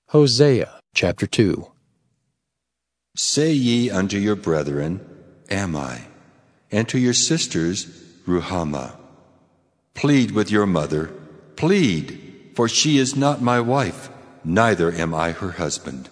Hosea chapter 2. Say ye unto your brethren, Am I? And to your sisters, Ruhamah. Plead with your mother, plead, for she is not my wife, neither am I her husband.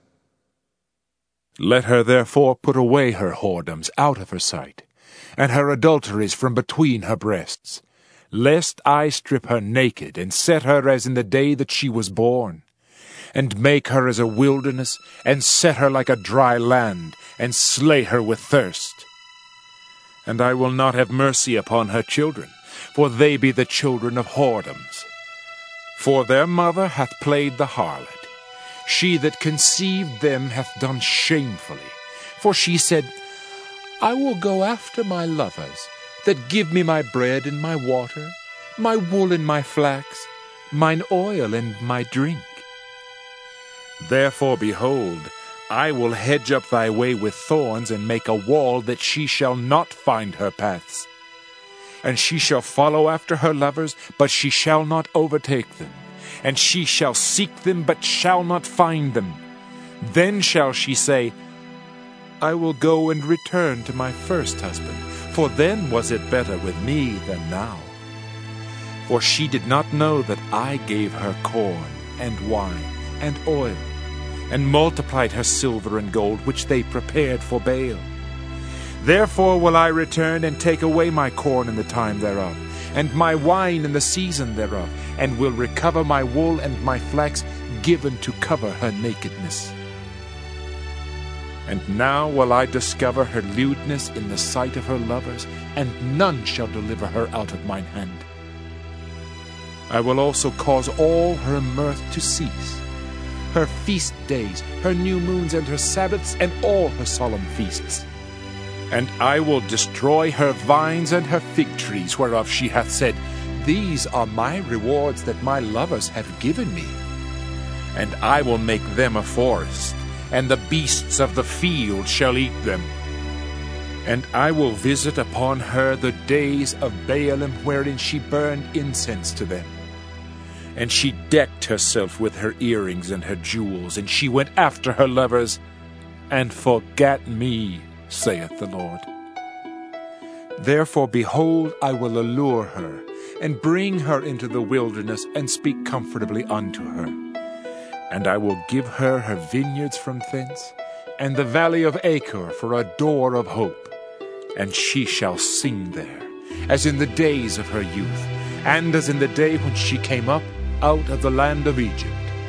Let her therefore put away her whoredoms out of her sight, and her adulteries from between her breasts, lest I strip her naked, and set her as in the day that she was born, and make her as a wilderness, and set her like a dry land, and slay her with thirst. And I will not have mercy upon her children, for they be the children of whoredoms. For their mother hath played the harlot. She that conceived them hath done shamefully. For she said, I will go after my lovers, that give me my bread and my water, my wool and my flax, mine oil and my drink. Therefore, behold, I will hedge up thy way with thorns, and make a wall that she shall not find her paths. And she shall follow after her lovers, but she shall not overtake them. And she shall seek them, but shall not find them. Then shall she say, I will go and return to my first husband, for then was it better with me than now. For she did not know that I gave her corn and wine and oil, and multiplied her silver and gold, which they prepared for Baal. Therefore will I return and take away my corn in the time thereof, and my wine in the season thereof, and will recover my wool and my flax, given to cover her nakedness. And now will I discover her lewdness in the sight of her lovers, and none shall deliver her out of mine hand. I will also cause all her mirth to cease, her feast days, her new moons, and her Sabbaths, and all her solemn feasts. And I will destroy her vines and her fig trees, whereof she hath said, These are my rewards that my lovers have given me. And I will make them a forest, and the beasts of the field shall eat them. And I will visit upon her the days of Baalim, wherein she burned incense to them. And she decked herself with her earrings and her jewels, and she went after her lovers, and forgat me, saith the Lord. Therefore, behold, I will allure her, and bring her into the wilderness, and speak comfortably unto her. And I will give her her vineyards from thence, and the valley of Achor for a door of hope. And she shall sing there, as in the days of her youth, and as in the day when she came up out of the land of Egypt.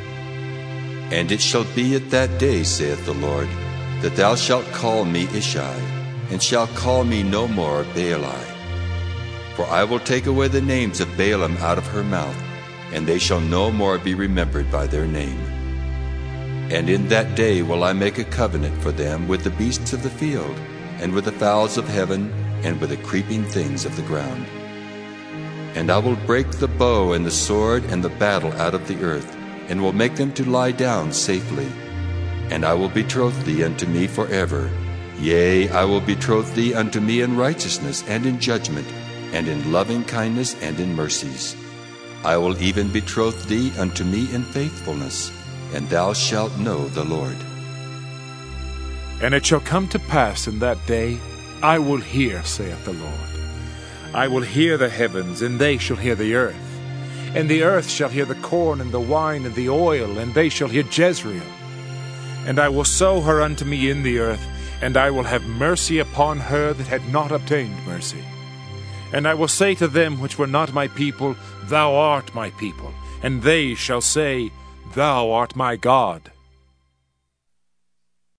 And it shall be at that day, saith the Lord, that thou shalt call me Ishai, and shalt call me no more Baali. For I will take away the names of Baalim out of her mouth, and they shall no more be remembered by their name. And in that day will I make a covenant for them with the beasts of the field, and with the fowls of heaven, and with the creeping things of the ground. And I will break the bow and the sword and the battle out of the earth, and will make them to lie down safely. And I will betroth thee unto me forever. Yea, I will betroth thee unto me in righteousness and in judgment, and in loving kindness and in mercies. I will even betroth thee unto me in faithfulness, and thou shalt know the Lord. And it shall come to pass in that day, I will hear, saith the Lord. I will hear the heavens, and they shall hear the earth. And the earth shall hear the corn and the wine and the oil, and they shall hear Jezreel. And I will sow her unto me in the earth, and I will have mercy upon her that had not obtained mercy. And I will say to them which were not my people, Thou art my people. And they shall say, Thou art my God.